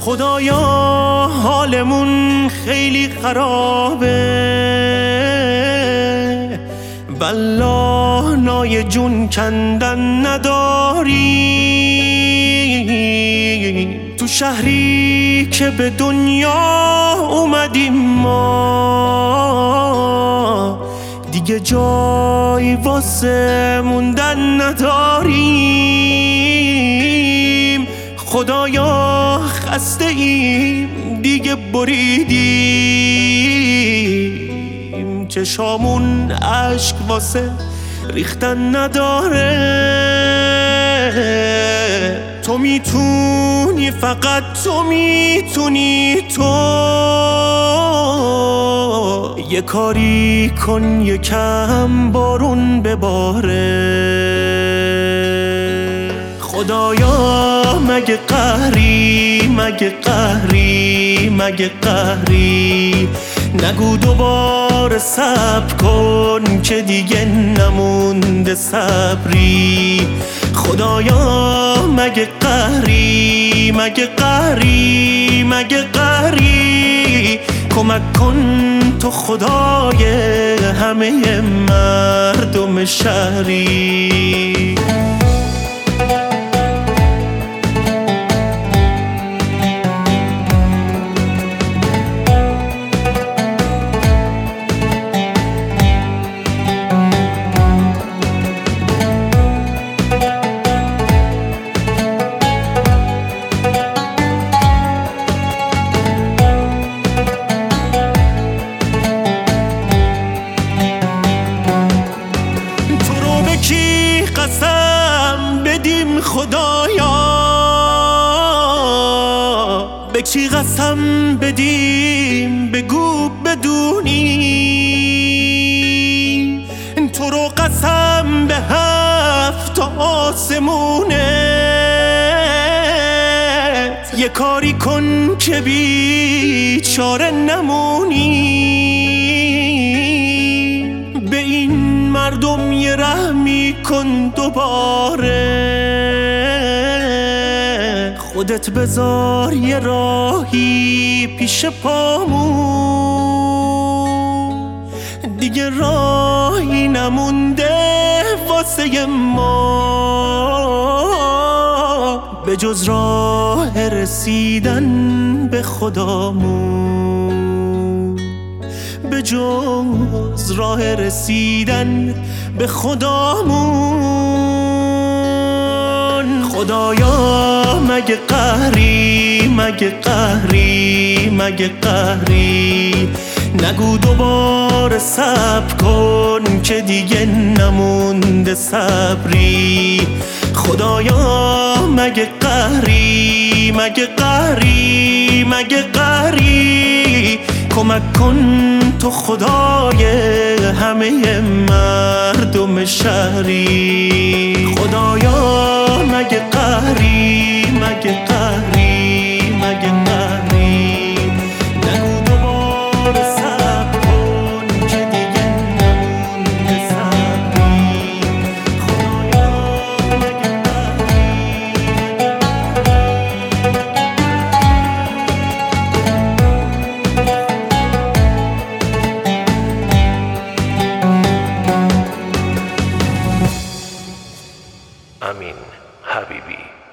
خدایا حالمون خیلی خرابه، والله نای جون کندن نداری. تو شهری که به دنیا اومدیم ما، دیگه جای واسه موندن نداریم. خدایا خسته ایم دیگه بریدیم، چشامون اشک واسه ریختن نداره. تو میتونی، فقط تو میتونی، تو یه کاری کن یکم بارون بباره. خدایا مگه قهری، مگه قهری، مگه قهری، نگو دوباره صبر کن که دیگه نمونده صبری. خدایا مگه قهری، مگه قهری، مگه قهری، کمک کن تو خدای همه مردم شهری. قسم بدیم خدایا، به کی قسم بدیم بگو بدونی. تو رو قسم به هفت آسمونت، یه کاری کن که بیچاره نمونی. به این مردم یه رحمی کن دوباره، خودت بذار یه راهی پیش پامون، دیگه راهی نمونده واسه ما به جز راه رسیدن به خدامون، به جز راه رسیدن به خدامون. خدایا مگه قهری، مگه قهری، مگه قهری، نگو دوباره صبر کن که دیگه نمونده صبری. خدایا مگه قهری، مگه قهری، مگه قهری، کمک کن تو خدای همه مردم شهری. خدایا مگه قهری، مگه قهری، مگه قهری، نگو دوباره صبر کن که دیگه نمونده صبری. خدایا مگه قهری، امین حبیبی.